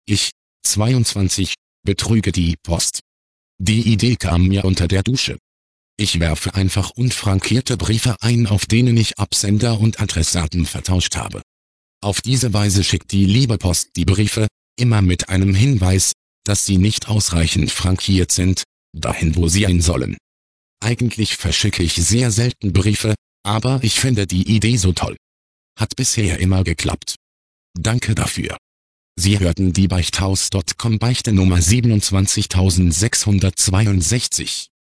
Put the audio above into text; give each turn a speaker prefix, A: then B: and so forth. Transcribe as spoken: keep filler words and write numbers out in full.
A: Ich, zweiundzwanzig, betrüge die Post. Die Idee kam mir unter der Dusche. Ich werfe einfach unfrankierte Briefe ein, auf denen ich Absender und Adressaten vertauscht habe. Auf diese Weise schickt die liebe Post die Briefe, immer mit einem Hinweis, dass sie nicht ausreichend frankiert sind, dahin wo sie hin sollen. Eigentlich verschicke ich sehr selten Briefe, aber ich finde die Idee so toll. Hat bisher immer geklappt. Danke dafür. Sie hörten die Beichthaus Punkt com Beichte Nummer siebenundzwanzigtausendsechshundertzweiundsechzig.